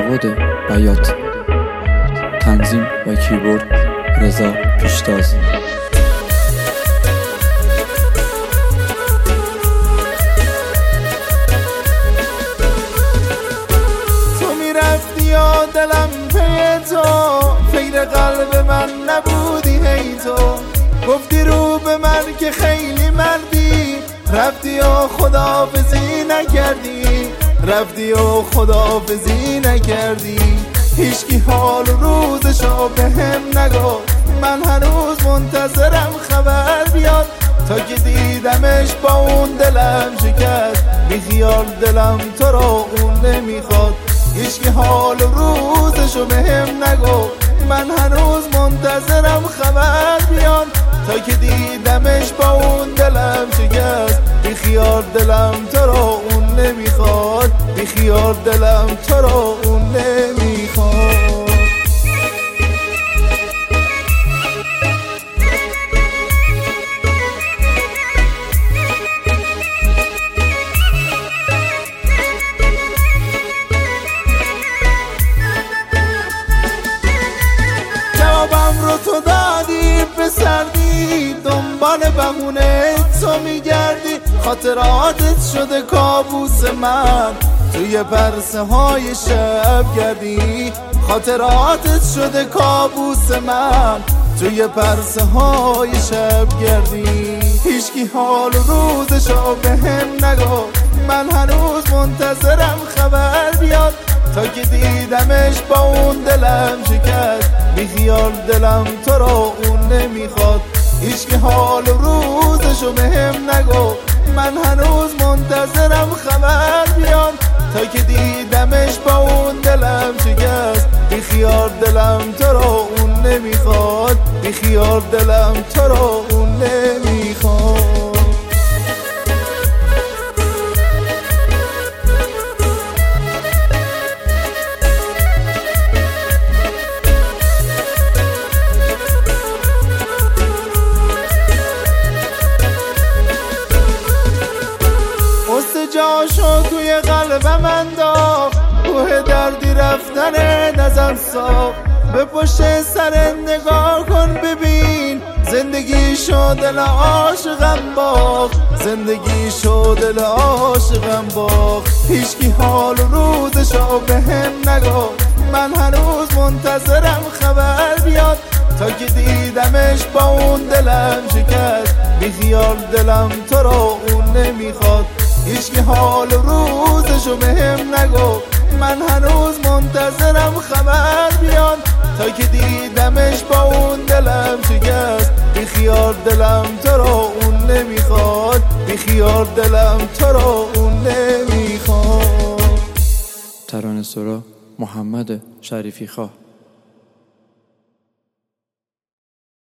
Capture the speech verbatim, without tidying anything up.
مواد بیات. تنظیم و کیبورد رضا پیشتاز. تو میرفتی یا دلم پی تو، فکر قلب من نبودی هی تو. گفتی رو به من که خیلی مردی، رفتی و خداحافظی نکردی، رفتی و خداحافظی نکردی. هیچکی حال و روزشو به هم نگفت، من هنوز منتظرم خبر بیاد. تا که دیدمش با اون دلم شکست، بی خیال دلم تو رو اون نمیخواد. هیچکی حال و روزشو به هم نگفت، من هنوز منتظرم خبر بیاد. تا که دیدمش با اون دلم شکست، بی خیال دلم تو رو اون نمیخواد، بی خیال دلم تو رو اون نمیخواد. جوابم رو تو دادی به سردی، دنبال بهونه تو میگردی. خاطراتت شده کابوس من، توی پرسه های شب گردی. خاطراتت شده کابوس من، توی پرسه های شب گردی. هیچکی حال و روزشو به هم نگفت، من هنوز منتظرم خبر بیاد. تا که دیدمش با اون دلم شکست، بی خیال دلم تو رو اون نمیخواد. هیچکی حال و روزشو به هم نگفت، من هنوز منتظرم خبر بیاد. تا که دیدمش با اون دلم شکست، بی خیال دلم تو رو اون نمیخواد، بی خیال دلم تو رو اون نمیخواد. جاشو توی قلبم انداخت، کوه دردی رفتن نزم ساخت. به پشت سر نگاه کن ببین، زندگی شو دل عاشقم باخت، زندگی شو دل عاشقم باخت. هیچکی حال و روزشو به هم نگفت، من هنوز منتظرم خبر بیاد. تا که دیدمش با اون دلم شکست، بی خیال دلم تو رو اون نمیخواد. هیچکی حال و روزشو به هم نگفت، من هنوز منتظرم خبر بیاد. تا که دیدمش با اون دلم شکست، بی خیال دلم تو رو اون نمیخواد، بی خیال دلم تو رو اون نمیخواد. ترانه سرا محمد شریفی خواه.